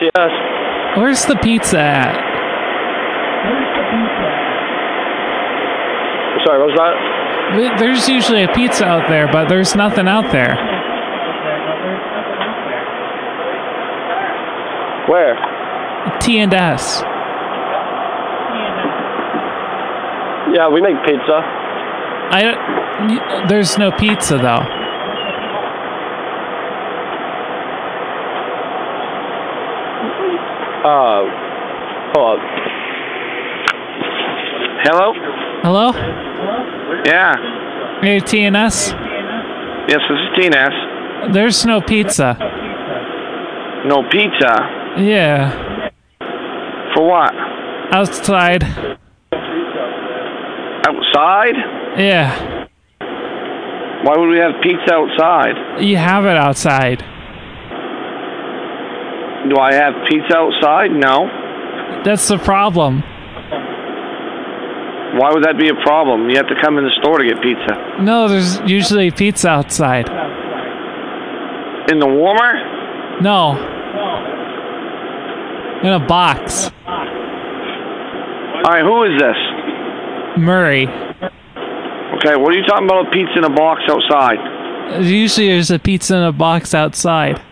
Yes. Where's the pizza at? Sorry, what was that? There's usually a pizza out there, but there's nothing out there. Where? T&S. Yeah, we make pizza. There's no pizza, though. Hold on. Hello? Hello? Yeah. Hey, T&S? Yes, this is T&S. There's no pizza. No pizza? Yeah. For what? Outside. Outside? Yeah. Why would we have pizza outside? You have it outside. Do I have pizza outside? No. That's the problem. Why would that be a problem? You have to come in the store to get pizza. No, there's usually pizza outside. In the warmer? No. In a box. Alright, who is this? Murray. Okay, what are you talking about a pizza in a box outside? Usually there's a pizza in a box outside.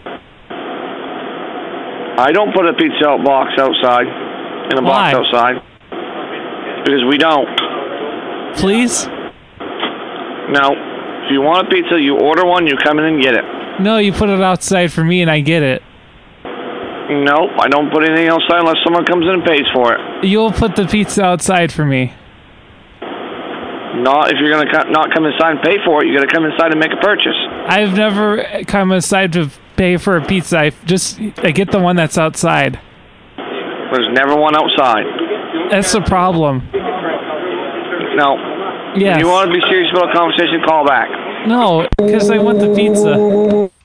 I don't put a pizza box outside. In a box outside. Because we don't. Please? No. If you want a pizza, you order one, you come in and get it. No, you put it outside for me and I get it. Nope, I don't put anything outside unless someone comes in and pays for it. You'll put the pizza outside for me. Not if you're going to not come inside and pay for it. You got to come inside and make a purchase. I've never come inside to pay for a pizza. I get the one that's outside. There's never one outside. That's the problem. No. Yes. If you want to be serious about a conversation, call back. No, because I want the pizza.